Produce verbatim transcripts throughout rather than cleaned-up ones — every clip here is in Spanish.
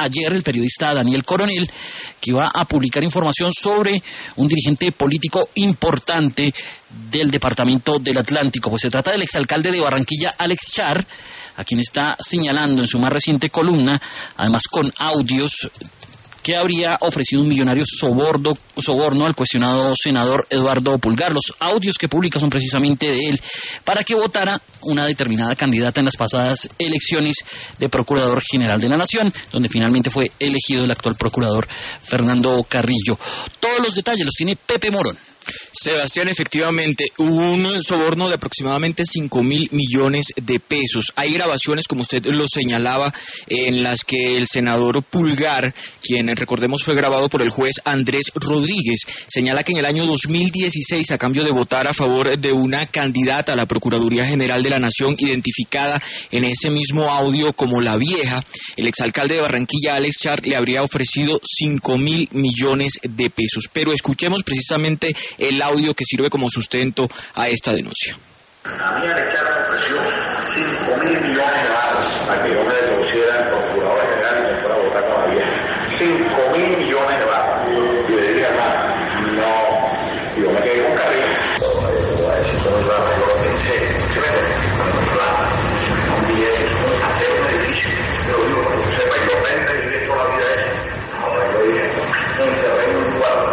ayer el periodista Daniel Coronel, que iba a publicar información sobre un dirigente político importante del departamento del Atlántico. Pues se trata del exalcalde de Barranquilla, Alex Char, a quien está señalando en su más reciente columna, además con audios, que habría ofrecido un millonario soborno, soborno al cuestionado senador Eduardo Pulgar. Los audios que publica son precisamente de él para que votara una determinada candidata en las pasadas elecciones de Procurador General de la Nación, donde finalmente fue elegido el actual procurador Fernando Carrillo. Todos los detalles los tiene Pepe Morón. Sebastián, efectivamente, hubo un soborno de aproximadamente cinco mil millones de pesos. Hay grabaciones, como usted lo señalaba, en las que el senador Pulgar, quien recordemos fue grabado por el juez Andrés Rodríguez, señala que en el año dos mil dieciséis, a cambio de votar a favor de una candidata a la Procuraduría General de la Nación, identificada en ese mismo audio como La Vieja, el exalcalde de Barranquilla, Alex Char, le habría ofrecido cinco mil millones de pesos. Pero escuchemos precisamente el audio que sirve como sustento a esta denuncia. A mí Alex Char me ofreció cinco mil millones de barras para que yo me reconociera procurador general y me fuera a votar con La Vieja. cinco mil millones de barras. Y le dije, hermano, no, yo me quedé con Carrillo. Todo eso lo voy a decir con un rato, yo lo pensé, ¿se me entiende? Con un rato, un billete, hacer un edificio, yo lo digo para que sepa, y lo vende y le echo la vida a eso. Ahora yo dije, no intervengo en un cuadro.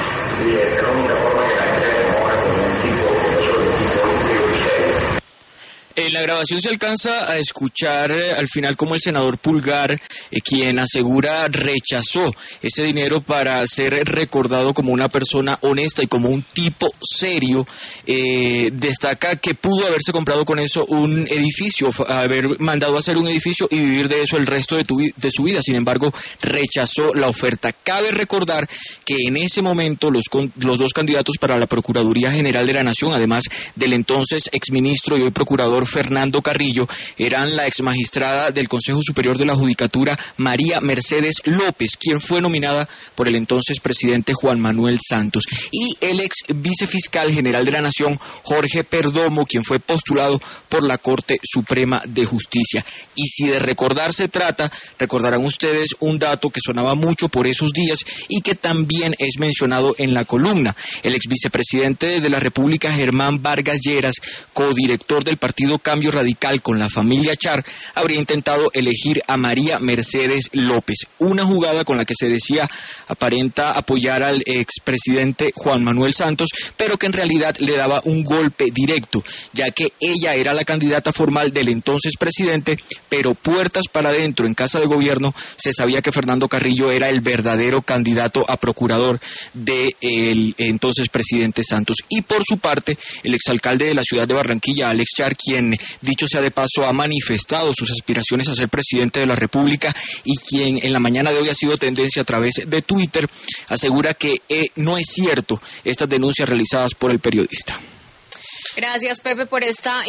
Y es la única forma que la gente me enamora con un tipo, yo soy un tipo íntegro y serio. En la grabación se alcanza a escuchar eh, al final como el senador Pulgar, eh, quien asegura rechazó ese dinero para ser recordado como una persona honesta y como un tipo serio. Eh, destaca que pudo haberse comprado con eso un edificio, haber mandado a hacer un edificio y vivir de eso el resto de, tu, de su vida. Sin embargo, rechazó la oferta. Cabe recordar que en ese momento los, los dos candidatos para la Procuraduría General de la Nación, además del entonces exministro y hoy procurador Fernando Carrillo, eran la exmagistrada del Consejo Superior de la Judicatura María Mercedes López, quien fue nominada por el entonces presidente Juan Manuel Santos, y el ex vicefiscal general de la Nación Jorge Perdomo, quien fue postulado por la Corte Suprema de Justicia. Y si de recordar se trata, recordarán ustedes un dato que sonaba mucho por esos días y que también es mencionado en la columna. El ex vicepresidente de la República, Germán Vargas Lleras, codirector del partido Cambio Radical con la familia Char, habría intentado elegir a María Mercedes López, una jugada con la que se decía aparenta apoyar al expresidente Juan Manuel Santos, pero que en realidad le daba un golpe directo, ya que ella era la candidata formal del entonces presidente, pero puertas para adentro en Casa de Gobierno se sabía que Fernando Carrillo era el verdadero candidato a procurador del entonces presidente Santos. Y por su parte, el exalcalde de la ciudad de Barranquilla, Alex Char, quien dicho sea de paso ha manifestado sus aspiraciones a ser presidente de la República y quien en la mañana de hoy ha sido tendencia a través de Twitter, asegura que eh, no es cierto estas denuncias realizadas por el periodista. Gracias, Pepe, por esta